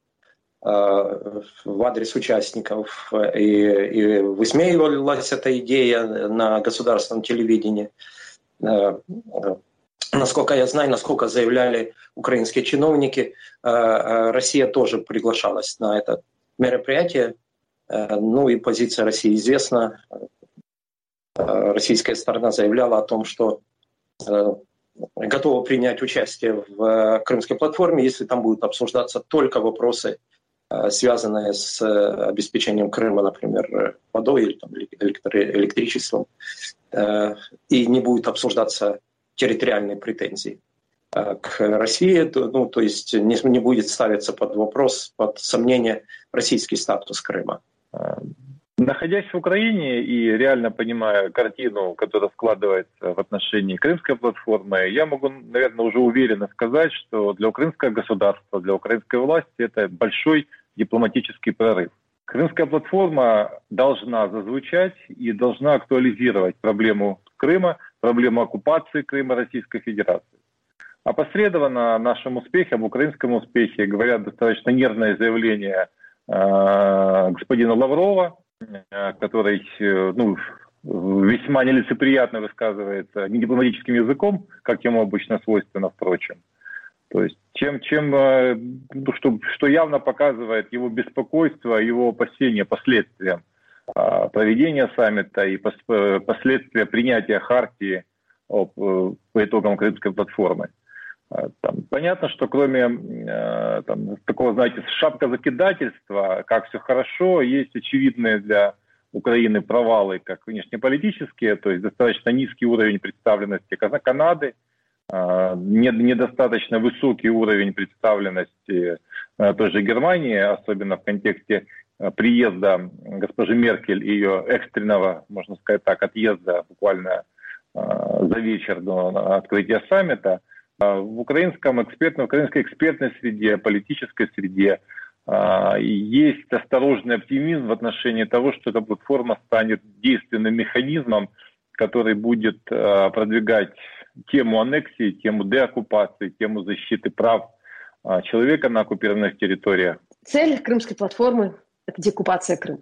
в адрес участников, и, и высмеивалась эта идея на государственном телевидении. Насколько я знаю, насколько заявляли украинские чиновники, Россия тоже приглашалась на это мероприятие. Ну и позиция России известна. Российская сторона заявляла о том, что готова принять участие в Крымской платформе, если там будут обсуждаться только вопросы, связанные с обеспечением Крыма, например, водой или там, электричеством, и не будут обсуждаться территориальные претензии к России, ну, то есть не, не будет ставиться под вопрос, под сомнение российский статус Крыма. Находясь в Украине и реально понимая картину, которая складывается в отношении Крымской платформы, я могу, наверное, уже уверенно сказать, что для украинского государства, для украинской власти это большой дипломатический прорыв. Крымская платформа должна зазвучать и должна актуализировать проблему Крыма, проблему оккупации Крыма Российской Федерации. Опосредованно о нашем успехе, об украинском успехе говорят достаточно нервное заявление э, господина Лаврова, э, который ну, весьма нелицеприятно высказывается недипломатическим языком, как ему обычно свойственно, впрочем. То есть чем, чем, э, что, что явно показывает его беспокойство, его опасения последствиям э, проведения саммита и пос, э, последствия принятия хартии об, э, по итогам Крымской платформы. Там, понятно, что кроме э, там, такого, знаете, шапкозакидательства, как все хорошо, есть очевидные для Украины провалы, как внешнеполитические, то есть достаточно низкий уровень представленности Канады, э, недостаточно высокий уровень представленности э, той же Германии, особенно в контексте э, приезда госпожи Меркель и ее экстренного, можно сказать так, отъезда буквально э, за вечер до открытия саммита. В украинском экспертной, в украинской экспертной среде, политической среде есть осторожный оптимизм в отношении того, что эта платформа станет действенным механизмом, который будет продвигать тему аннексии, тему деоккупации, тему защиты прав человека на оккупированных территориях. Цель Крымской платформы – это деоккупация Крыма.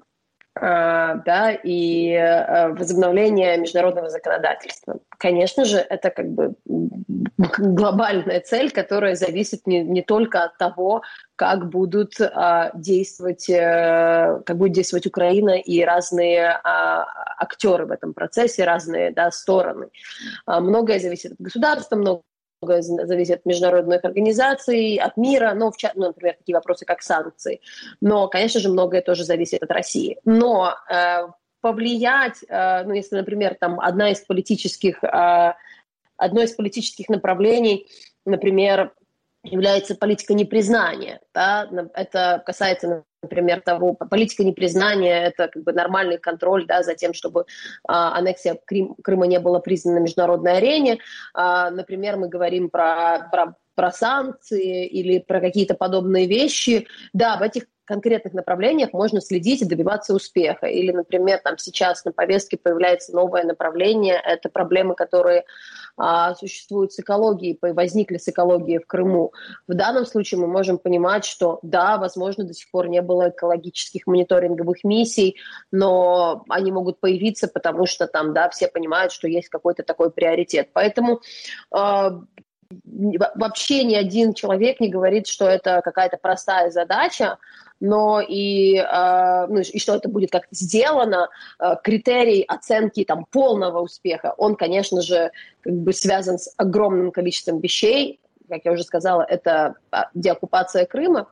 Да, и возобновление международного законодательства. Конечно же, это как бы глобальная цель, которая зависит не, не только от того, как будут а, действовать, а, как будет действовать Украина и разные а, актеры в этом процессе, разные да, стороны. А, многое зависит от государства, многое Многое зависит от международных организаций, от мира, ну, в, ну, например, такие вопросы, как санкции. Но, конечно же, многое тоже зависит от России. Но э, повлиять, э, ну, если, например, там одна из политических, э, одно из политических направлений, например, является политика непризнания. Да? Это касается, например, того, политика непризнания – это как бы нормальный контроль да, за тем, чтобы а, аннексия Крым, Крыма не была признана на международной арене. А, например, мы говорим про, про, про санкции или про какие-то подобные вещи. Да, в этих конкретных направлениях можно следить и добиваться успеха. Или, например, там сейчас на повестке появляется новое направление. Это проблемы, которые а, существуют с экологией, возникли с экологией в Крыму. В данном случае мы можем понимать, что да, возможно, до сих пор не было экологических мониторинговых миссий, но они могут появиться, потому что там, да, все понимают, что есть какой-то такой приоритет. Поэтому а, вообще ни один человек не говорит, что это какая-то простая задача, но и, э, ну, и что это будет как-то сделано, э, критерий оценки там, полного успеха, он, конечно же, как бы связан с огромным количеством вещей, как я уже сказала, это деоккупация Крыма,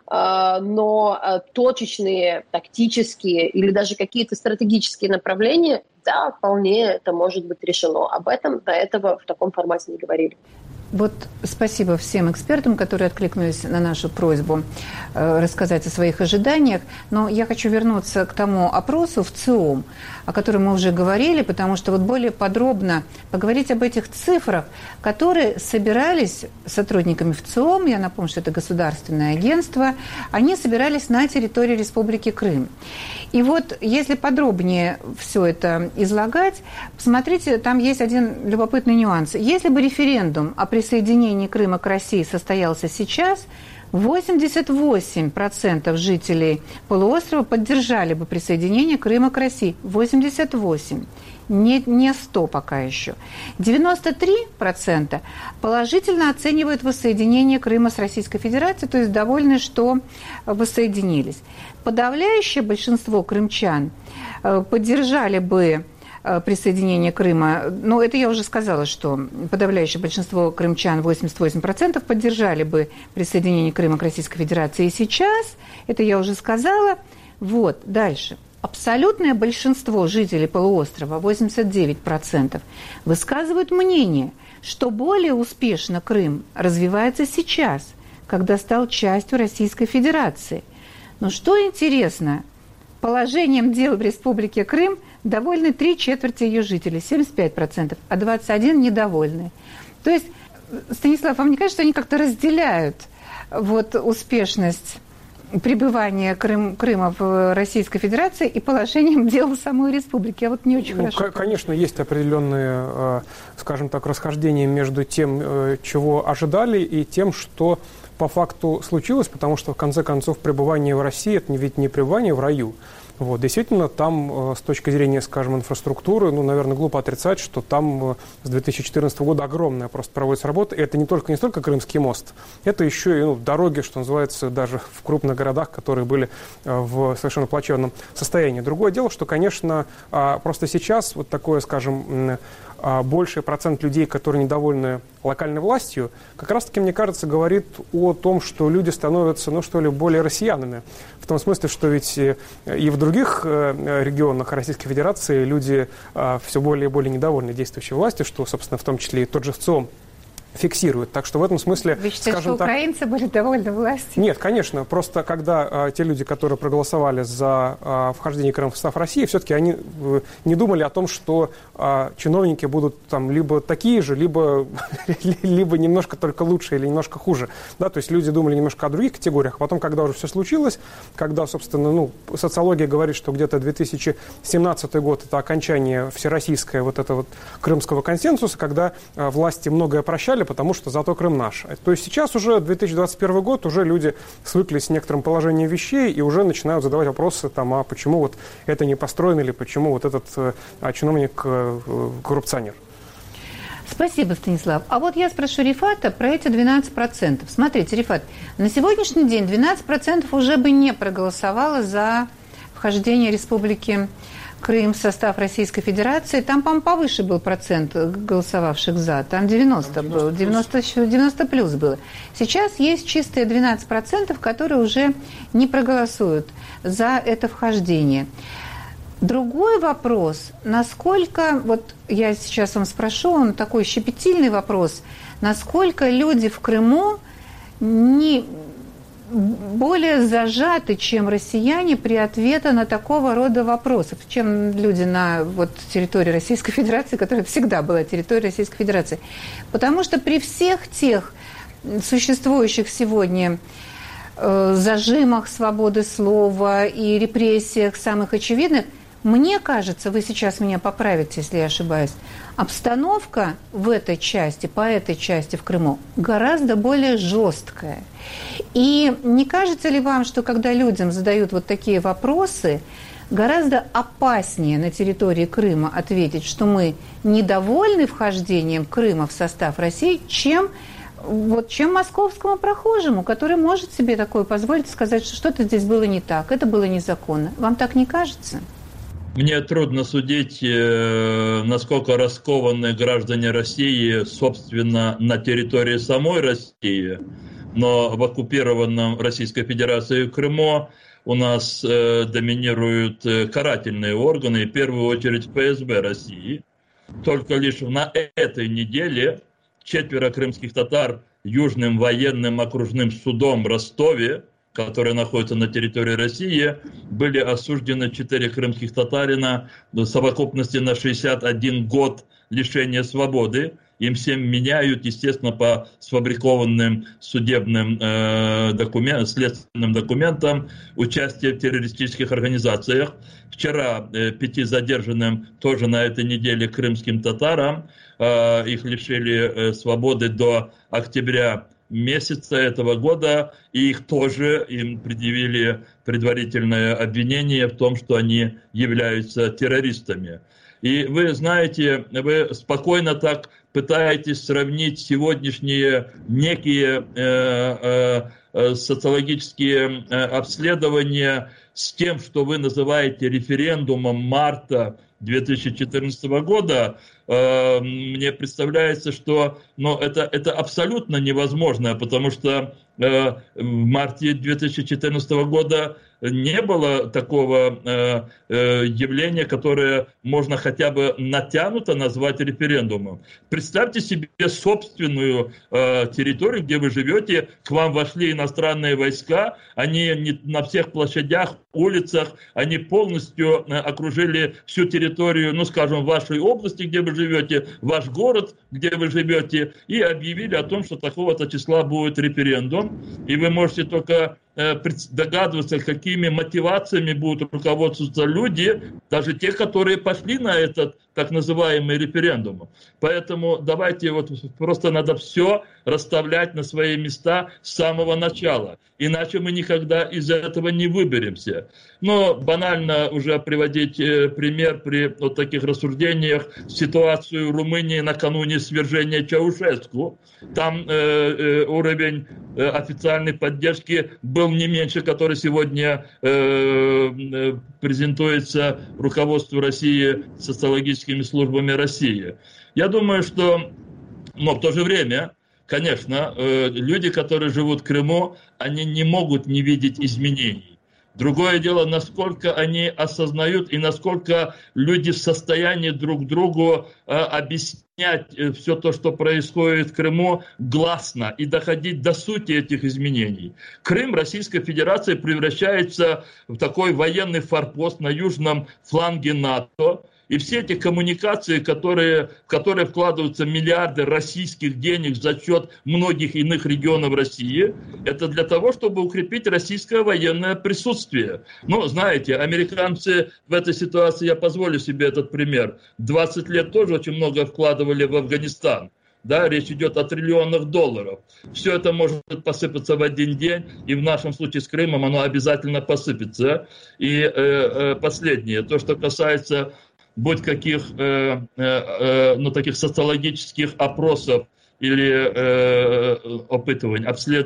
но точечные, тактические или даже какие-то стратегические направления, да, вполне это может быть решено. Об этом до этого в таком формате не говорили. Вот спасибо всем экспертам, которые откликнулись на нашу просьбу э, рассказать о своих ожиданиях. Но я хочу вернуться к тому опросу в ЦИОМ, о котором мы уже говорили, потому что вот более подробно поговорить об этих цифрах, которые собирались сотрудниками в ЦИОМ, я напомню, что это государственное агентство, они собирались на территории Республики Крым. И вот если подробнее все это излагать, посмотрите, там есть один любопытный нюанс. Если бы референдум о присоединении Крыма к России состоялся сейчас, восемьдесят восемь процентов жителей полуострова поддержали бы присоединение Крыма к России. восемьдесят восемь процентов. Не, не сто пока еще. девяносто три процента положительно оценивают воссоединение Крыма с Российской Федерацией, то есть довольны, что воссоединились. Подавляющее большинство крымчан поддержали бы присоединение Крыма, ну, это я уже сказала, что подавляющее большинство крымчан, восемьдесят восемь процентов, поддержали бы присоединение Крыма к Российской Федерации. И сейчас, это я уже сказала, вот, дальше. Абсолютное большинство жителей полуострова, восемьдесят девять процентов, высказывают мнение, что более успешно Крым развивается сейчас, когда стал частью Российской Федерации. Но что интересно, положением дел в Республике Крым довольны три четверти ее жителей, семьдесят пять процентов, а двадцать один процент недовольны. То есть, Станислав, вам не кажется, что они как-то разделяют вот, успешность пребывания Крым, Крыма в Российской Федерации и положением дел в самой республике? Я вот не очень ну, хорошо. Конечно, есть определенные, скажем так, расхождения между тем, чего ожидали, и тем, что по факту случилось, потому что, в конце концов, пребывание в России – это ведь не пребывание в раю. Вот, действительно, там с точки зрения, скажем, инфраструктуры, ну, наверное, глупо отрицать, что там с две тысячи четырнадцатого года огромная просто проводится работа. И это не только, не столько Крымский мост, это еще и ну, дороги, что называется, даже в крупных городах, которые были в совершенно плачевном состоянии. Другое дело, что, конечно, просто сейчас вот такое, скажем, больший процент людей, которые недовольны локальной властью, как раз-таки, мне кажется, говорит о том, что люди становятся, ну, что ли, более россиянами. В том смысле, что ведь и в других регионах Российской Федерации люди все более и более недовольны действующей властью, что, собственно, в том числе и тот же ВЦИОМ фиксирует. Так что в этом смысле, Вы считаете, скажем что так... украинцы были довольны властью? Нет, конечно. Просто когда а, те люди, которые проголосовали за а, вхождение Крыма в состав России, все-таки они а, не думали о том, что а, чиновники будут там либо такие же, либо, либо немножко только лучше или немножко хуже. Да, то есть люди думали немножко о других категориях. А потом, когда уже все случилось, когда, собственно, ну, социология говорит, что где-то две тысячи семнадцатый год это окончание всероссийского вот этого вот крымского консенсуса, когда а, власти многое прощали, потому что зато Крым наш. То есть сейчас уже две тысячи двадцать первый год, уже люди свыклись с некоторым положением вещей и уже начинают задавать вопросы, там, а почему вот это не построено, или почему вот этот а, чиновник а, коррупционер. Спасибо, Станислав. А вот я спрошу Рифата про эти двенадцать процентов. Смотрите, Рифат, на сегодняшний день двенадцать процентов уже бы не проголосовало за вхождение Республики Крым в состав Российской Федерации. Там, по-моему, повыше был процент голосовавших за. Там девяносто было, девяносто, девяносто плюс было. Сейчас есть чистые двенадцать процентов, которые уже не проголосуют за это вхождение. Другой вопрос, насколько, вот я сейчас вам спрошу, он такой щепетильный вопрос, насколько люди в Крыму не более зажаты, чем россияне при ответе на такого рода вопросы, чем люди на вот, территории Российской Федерации, которая всегда была территорией Российской Федерации. Потому что при всех тех существующих сегодня э, зажимах свободы слова и репрессиях самых очевидных, мне кажется, вы сейчас меня поправите, если я ошибаюсь, обстановка в этой части, по этой части в Крыму гораздо более жесткая. И не кажется ли вам, что когда людям задают вот такие вопросы, гораздо опаснее на территории Крыма ответить, что мы недовольны вхождением Крыма в состав России, чем, вот, чем московскому прохожему, который может себе такое позволить, сказать, что что-то здесь было не так, это было незаконно. Вам так не кажется? Мне трудно судить, насколько раскованы граждане России, собственно, на территории самой России, но в оккупированном Российской Федерацией Крыму у нас доминируют карательные органы, в первую очередь эф эс бэ России. Только лишь на этой неделе четверо крымских татар Южным военным окружным судом в Ростове, который находится на территории России, были осуждены четыре крымских татарина в совокупности на шестьдесят один год лишения свободы. Им всем меняют, естественно, по сфабрикованным судебным э, документам, следственным документам участие в террористических организациях. Вчера э, пяти задержанным тоже на этой неделе крымским татарам э, их лишили э, свободы до октября месяца этого года, и их тоже им предъявили предварительное обвинение в том, что они являются террористами. И вы знаете, вы спокойно так пытаетесь сравнить сегодняшние некие э, э, социологические э, обследования с тем, что вы называете референдумом марта две тысячи четырнадцатого года. Э, мне представляется, что ну, это, это абсолютно невозможно, потому что э, в марте две тысячи четырнадцатого года не было такого э, э, явления, которое можно хотя бы натянуто назвать референдумом. Представьте себе собственную э, территорию, где вы живете, к вам вошли иностранные войска, они не, на всех площадях, улицах, они полностью э, окружили всю территорию, ну скажем, вашей области, где вы живете, ваш город, где вы живете, и объявили о том, что такого-то числа будет референдум, и вы можете только догадываться, какими мотивациями будут руководствоваться люди, даже те, которые пошли на этот так называемый референдум. Поэтому давайте вот просто надо все расставлять на свои места с самого начала. Иначе мы никогда из этого не выберемся. Но банально уже приводить пример при вот таких рассуждениях ситуацию в Румынии накануне свержения Чаушеску. Там э, э, уровень э, официальной поддержки был не меньше, который сегодня э, э, презентуется руководству России социологическими службами России. Я думаю, что, но в то же время, конечно, э, люди, которые живут в Крыму, они не могут не видеть изменений. Другое дело, насколько они осознают и насколько люди в состоянии друг другу э, объяснять э, все то, что происходит в Крыму, гласно и доходить до сути этих изменений. Крым Российской Федерации превращается в такой военный форпост на южном фланге НАТО. И все эти коммуникации, которые, в которые вкладываются миллиарды российских денег за счет многих иных регионов России, это для того, чтобы укрепить российское военное присутствие. Ну, знаете, американцы в этой ситуации, я позволю себе этот пример, двадцать лет тоже очень много вкладывали в Афганистан. Да, речь идет о триллионах долларов. Все это может посыпаться в один день, и в нашем случае с Крымом оно обязательно посыпется. И э, э, последнее, то, что касается будь каких э, э, ну, таких социологических опросов или э, опытываний, обслед...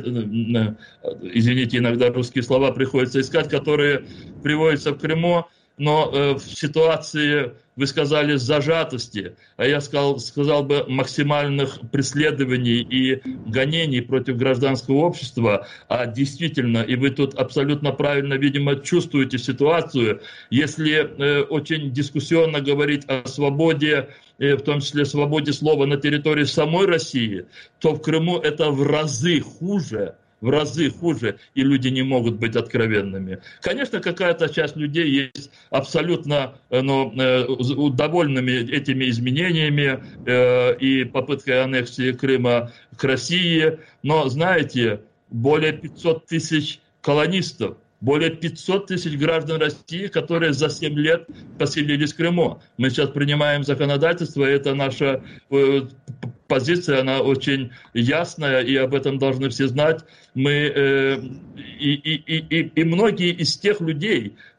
извините, иногда русские слова приходится искать, которые приводятся в Крыму, но э, в ситуации, вы сказали, зажатости, а я сказал, сказал бы максимальных преследований и гонений против гражданского общества, а действительно, и вы тут абсолютно правильно, видимо, чувствуете ситуацию, если э, очень дискуссионно говорить о свободе, э, в том числе свободе слова на территории самой России, то в Крыму это в разы хуже, в разы хуже, и люди не могут быть откровенными. Конечно, какая-то часть людей есть абсолютно ну, довольными этими изменениями э, и попыткой аннексии Крыма к России, но, знаете, более пятьсот тысяч колонистов, более пятьсот тысяч граждан России, которые за семь лет поселились в Крыму. Мы сейчас принимаем законодательство, и это наша э, позиция, она очень ясная, и об этом должны все знать. Мы, э, и, и, и, и многие из тех людей,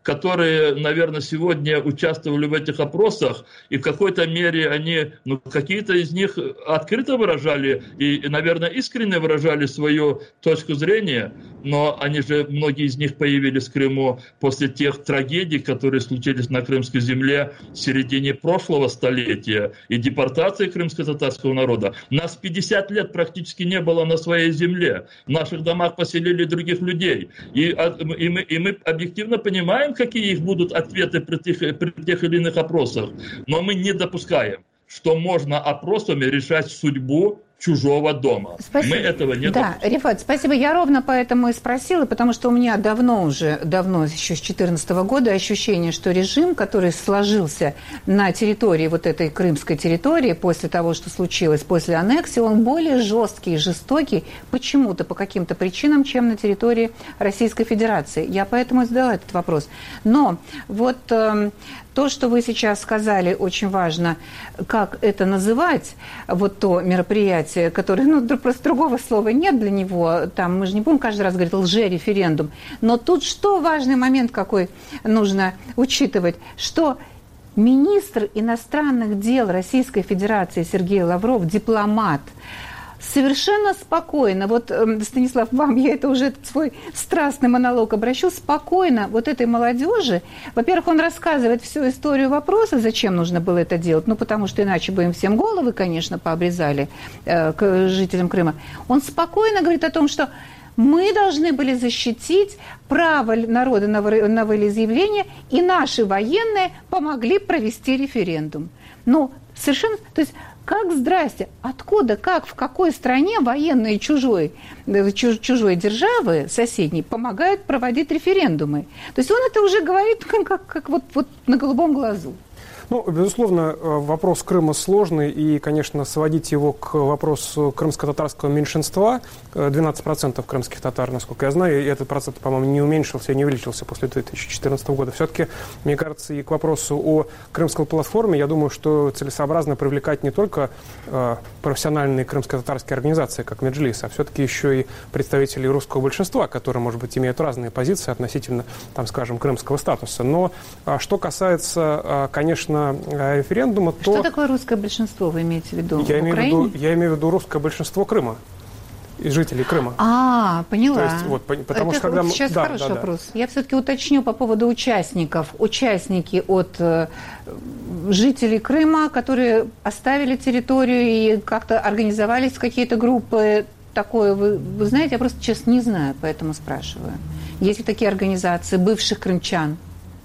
которые, наверное, сегодня участвовали в этих опросах, и в какой-то мере они, ну, какие-то из них открыто выражали и, наверное, искренне выражали свою точку зрения, но они же, многие из них появились в Крыму после тех трагедий, которые случились на крымской земле в середине прошлого столетия и депортации крымско-татарского народа. Нас пятьдесят лет практически не было на своей земле. В наших домах поселили других людей. И, и, мы, и мы объективно понимаем, какие их будут ответы при тех, при тех или иных опросах. Но мы не допускаем, что можно опросами решать судьбу чужого дома. Спасибо. Мы этого не Да, допускаем. Рифат, спасибо. Я ровно поэтому и спросила, потому что у меня давно уже, давно, еще с две тысячи четырнадцатого года ощущение, что режим, который сложился на территории, вот этой крымской территории, после того, что случилось, после аннексии, он более жесткий и жестокий почему-то, по каким-то причинам, чем на территории Российской Федерации. Я поэтому и задала этот вопрос. Но вот э, то, что вы сейчас сказали, очень важно, как это называть, вот то мероприятие, которое, ну, просто другого слова нет для него, там мы же не будем каждый раз говорить лжереферендум, но тут что важный момент какой нужно учитывать, что министр иностранных дел Российской Федерации Сергей Лавров, дипломат, совершенно спокойно, вот, Станислав, вам я это уже свой страстный монолог обращу, спокойно вот этой молодежи, во-первых, он рассказывает всю историю вопроса, зачем нужно было это делать, ну, потому что иначе бы им всем головы, конечно, пообрезали э, к жителям Крыма. Он спокойно говорит о том, что мы должны были защитить право народа на волеизъявление, и наши военные помогли провести референдум. Ну, совершенно, то есть, как, здрасте, откуда, как, в какой стране военные чужой, чужой державы, соседней, помогают проводить референдумы? То есть он это уже говорит как, как вот, вот на голубом глазу. Ну, безусловно, вопрос Крыма сложный, и, конечно, сводить его к вопросу крымско-татарского меньшинства, двенадцать процентов крымских татар, насколько я знаю, и этот процент, по-моему, не уменьшился и не увеличился после две тысячи четырнадцатого года. Все-таки, мне кажется, и к вопросу о крымской платформе, я думаю, что целесообразно привлекать не только э, профессиональные крымско-татарские организации, как Меджлис, а все-таки еще и представителей русского большинства, которые, может быть, имеют разные позиции относительно, там, скажем, крымского статуса. Но э, что касается, э, конечно, референдума, то... Что такое русское большинство, вы имеете в виду? Я, в имею, в виду, я имею в виду русское большинство Крыма, из жителей Крыма. А, поняла. То есть, вот, потому это что, когда вот сейчас мы... да, хороший да, вопрос. Да. Я все-таки уточню по поводу участников. Участники от э, жителей Крыма, которые оставили территорию и как-то организовались в какие-то группы. Такое, вы, вы знаете, я просто, честно, не знаю, поэтому спрашиваю. Есть ли такие организации бывших крымчан?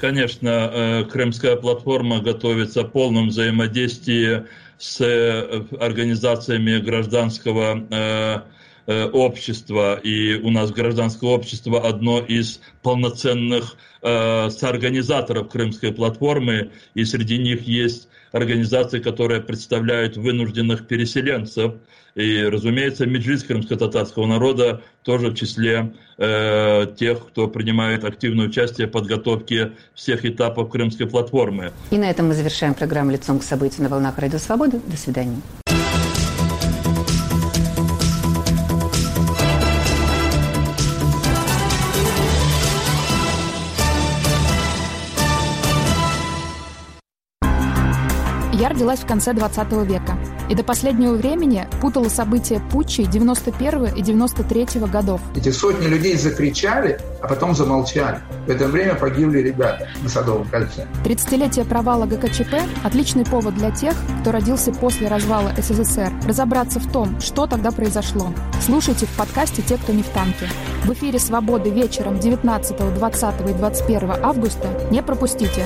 Конечно, Крымская платформа готовится в полном взаимодействии с организациями гражданского общества. И у нас гражданское общество одно из полноценных соорганизаторов Крымской платформы. И среди них есть организации, которые представляют вынужденных переселенцев. И, разумеется, Меджлис крымско-татарского народа тоже в числе э, тех, кто принимает активное участие в подготовке всех этапов Крымской платформы. И на этом мы завершаем программу «Лицом к событию» на волнах Радио Свобода. До свидания. Я родилась в конце двадцатого века и до последнего времени путала события путчей девяносто первого и девяносто третьего годов. Эти сотни людей закричали, а потом замолчали. В это время погибли ребята на Садовом кольце. тридцатилетие провала ГКЧП – отличный повод для тех, кто родился после развала СССР, разобраться в том, что тогда произошло. Слушайте в подкасте «Те, кто не в танке». В эфире «Свободы» вечером девятнадцатого, двадцатого и двадцать первого августа. Не пропустите.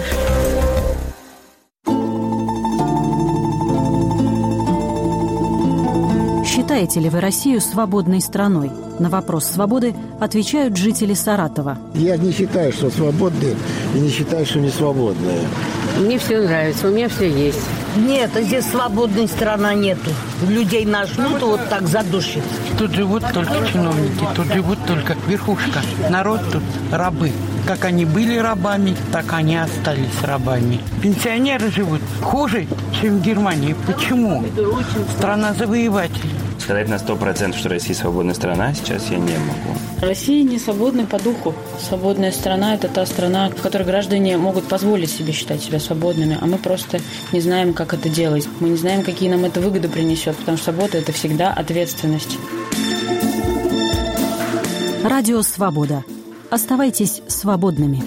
Считаете ли вы Россию свободной страной? На вопрос свободы отвечают жители Саратова. Я не считаю, что свободные, и не считаю, что не свободные. Мне все нравится, у меня все есть. Нет, здесь свободной страны нету. Людей нажмут, вот так задушит. Тут живут только чиновники, тут живут только верхушка. Народ тут рабы. Как они были рабами, так они остались рабами. Пенсионеры живут хуже, чем в Германии. Почему? Страна завоевателей. Сказать на сто процентов, что Россия свободная страна, сейчас я не могу. Россия не свободна по духу. Свободная страна – это та страна, в которой граждане могут позволить себе считать себя свободными, а мы просто не знаем, как это делать. Мы не знаем, какие нам это выгоды принесет, потому что свобода – это всегда ответственность. Радио «Свобода». Оставайтесь свободными.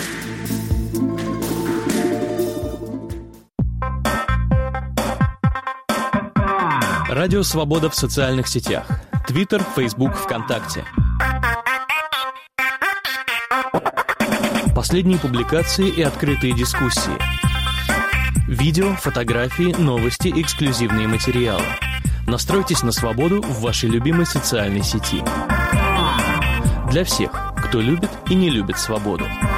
Радио «Свобода» в социальных сетях. Твиттер, Фейсбук, ВКонтакте. Последние публикации и открытые дискуссии. Видео, фотографии, новости, эксклюзивные материалы. Настройтесь на свободу в вашей любимой социальной сети. Для всех, кто любит и не любит свободу.